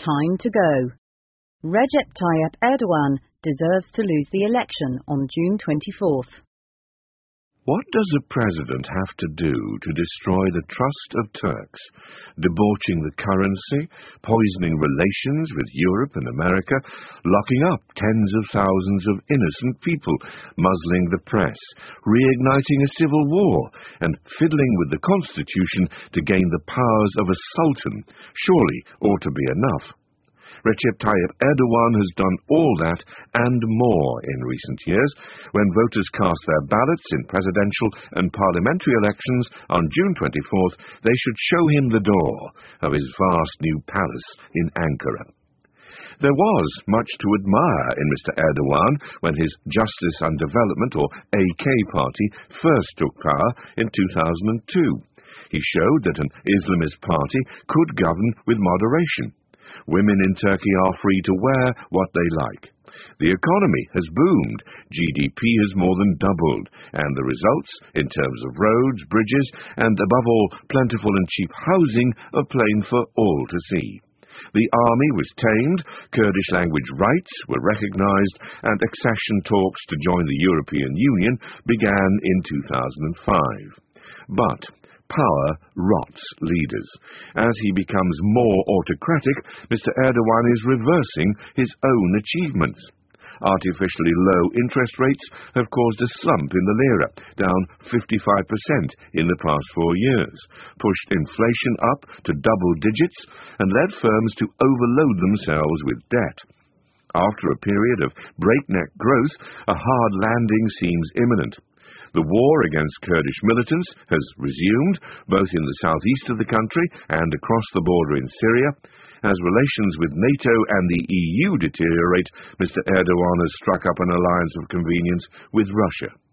time to go. Recep Tayyip Erdogan deserves to lose the election on June 24th. What does a president have to do to destroy the trust of Turks, debauching the currency, poisoning relations with Europe and America, locking up tens of thousands of innocent people, muzzling the press, reigniting a civil war, and fiddling with the constitution to gain the powers of a sultan, surely ought to be enough. Recep Tayyip Erdogan has done all that and more in recent years. When voters cast their ballots in presidential and parliamentary elections on June 24th, they should show him the door of his vast new palace in Ankara. There was much to admire in Mr. Erdogan when his Justice and Development, or AK party, first took power in 2002. He showed that an Islamist party could govern with moderation. Women in Turkey are free to wear what they like. The economy has boomed, GDP has more than doubled, and the results, in terms of roads, bridges, and above all, plentiful and cheap housing, are plain for all to see. The army was tamed, Kurdish language rights were recognized, and accession talks to join the European Union began in 2005. But power rots leaders. As he becomes more autocratic, Mr. Erdogan is reversing his own achievements. Artificially low interest rates have caused a slump in the lira, down 55% in the past 4 years, pushed inflation up to double digits, and led firms to overload themselves with debt. After a period of breakneck growth, a hard landing seems imminent. The war against Kurdish militants has resumed, both in the southeast of the country and across the border in Syria. As relations with NATO and the EU deteriorate, Mr. Erdogan has struck up an alliance of convenience with Russia.